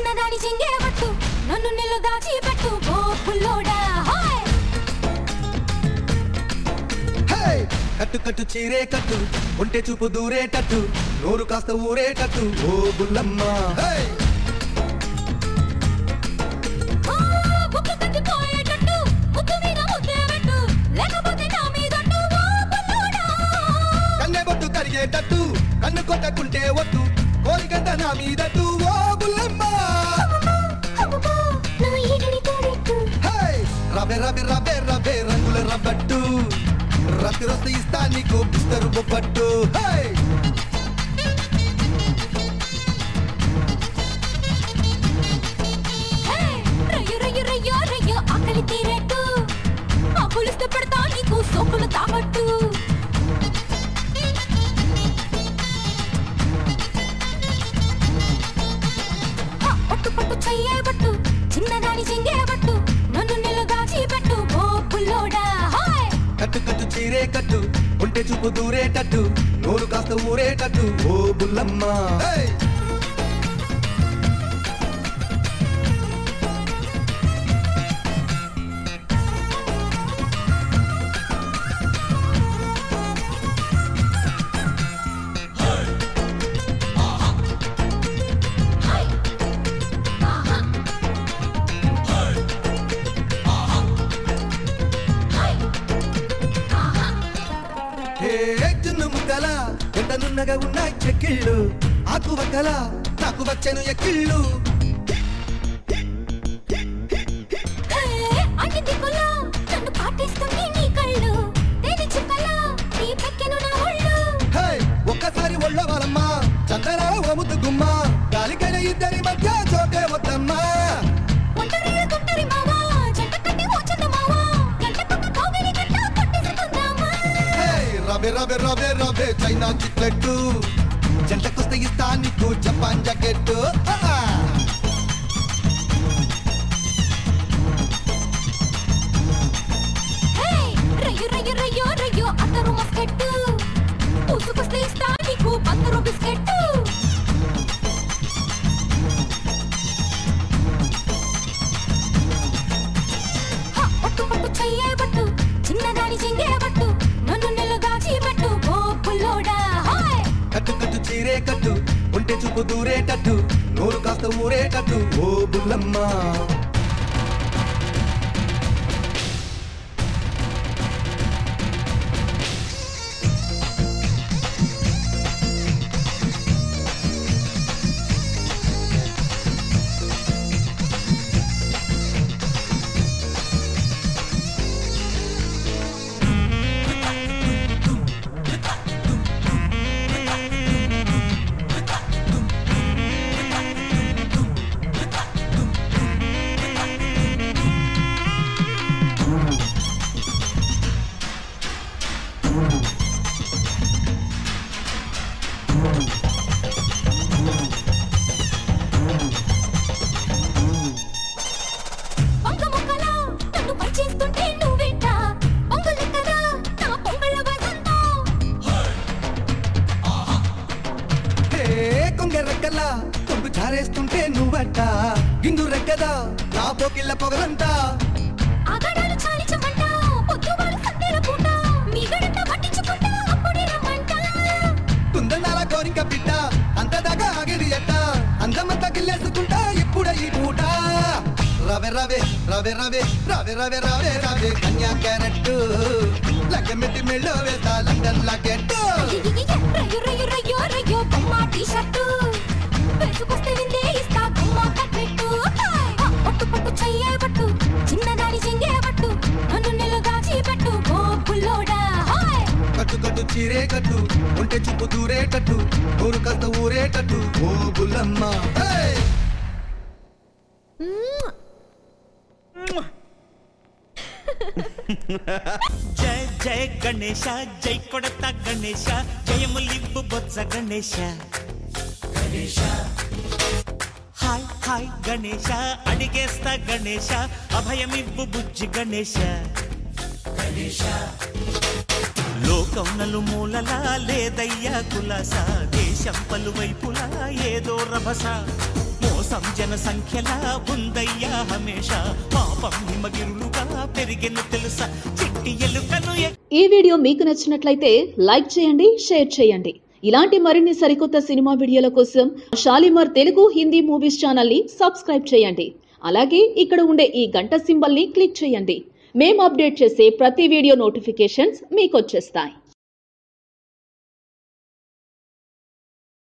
చిన్నదాని చింగే పట్టు నన్ను నిల్లు దాచి పెట్టు ఓ పుల్లోడా కట్టు కట్టు చీరే కట్టు ఉంటే చూపు దూరేటట్టు నోరు కాస్త ఊరేటట్టు ఓ బుల్లమ్మ కన్నె బొట్టు కరిగేటట్టు కన్ను కొట్టకుంటే వద్దు కోరికంత నా మీదట్టు ఓ బుల్లమ్మ రవే రవే రవే రవే రంగుల రబ్బట్టు రాత్రి వస్తే ఇస్తా నీకు బిస్తరు బొబ్బట్టు ఆకలి తీరేట్టు ఆ పులిస్తే పెడతా నీకు సోకులు తాగట్టు పట్టు పట్టు చెయ్యేబట్టు చిన్నదాని చింగేబట్టు నన్ను నిలుగాచి పెట్టు ఓ పుల్లోడా కట్టు కట్టు చీరే కట్టు ఉంటే చూపు దూరేటట్టు నోరు కాస్త ఊరేటట్టు ఓ బుల్లమ్మ ఎంతనున్నగా ఉన్నాయి చెక్కిళ్ళు ఆకు వక్కల నాకు వచ్చను ఎక్కిళ్ళు ఒక్కసారి ఒళ్ళ వాళ్ళమ్మా చందరా ఓముద్దు గుమ్మ గాలికైన ఇద్దరి మధ్య చోకే వద్దమ్మా రవే రవే రవే రవే చైనా చిట్లెట్టు జంటకొస్తే ఇస్తా నీకు జపాన్ జాకెట్టు రయ్యో రయ్యో రయ్యో రయ్యో అత్తరు మస్కెట్టు పూసుకొస్తే ఇస్తా నీకు పత్తరు బిస్కెట్టు పట్టు పట్టు చెయ్యేబట్టు చిన్నదాని చింగేబట్టు నన్ను నిలుగాచి పెట్టు ఓ పుల్లోడా కట్టు కట్టు చీరే కట్టు ఉంటే చూపు దూరేటట్టు నోరు కాస్త ఊరేటట్టు ఓ బుల్లమ్మ కొంగు చారేస్తుంటే నువ్వట గిందు రెక్కదా నా పోకిళ్ళ పొగలంతా కుందనాల కోరిక బిడ్డ అంతదాకా ఆగిరి ఎట్ట అందమంతా గిల్లేసుకుంటా ఇప్పుడ ఈ పూట రవే రవే రవే రవే రవే రవే రవే రవే కన్యా క్యారెట్ లగ్గమెట్టి మెళ్ళో వేస్తా లండన్ లాకెట్టు పట్టు పట్టు చెయ్యేబట్టు చిన్నదాని చింగేబట్టు నన్ను నిలుగాచి పెట్టు ఓ పుల్లోడా కట్టు కట్టు చీరే కట్టు ఉంటే చూపు దూరేటట్టు నోరు కాస్త ఊరేటట్టు ఓ బుల్లమ్మ జయ జయ గణేశ జై కొడత గణేశ జయములివ్వు బొజ్జ గణేశ హాయ్ హాయ్ గణేశ అడిగేస్తా గణేశ అభయమివ్వు బుజ్జి గణేశ లోకం నలుమూలలా లేదయ్యా కులాస దేశం పలువైపులా ఏదో రభస మోసం జన సంఖ్యలా ఉందయ్యా హమేష పాపం హిమగిరులుగా పెరిగెను తెలుసా చిట్టి ఎలుకను ఈ వీడియో మీకు నచ్చినట్లయితే లైక్ చేయండి, షేర్ చేయండి. ఇలాంటి మరిన్ని సరికొత్త సినిమా వీడియోల కోసం షాలిమార్ తెలుగు హిందీ మూవీస్ ఛానల్ ని సబ్స్క్రైబ్ చేయండి. అలాగే ఇక్కడ ఉండే ఈ గంట సింబల్ ని క్లిక్ చేయండి. మేము అప్డేట్ చేసే ప్రతి వీడియో నోటిఫికేషన్స్ మీకు వచ్చేస్తాయి.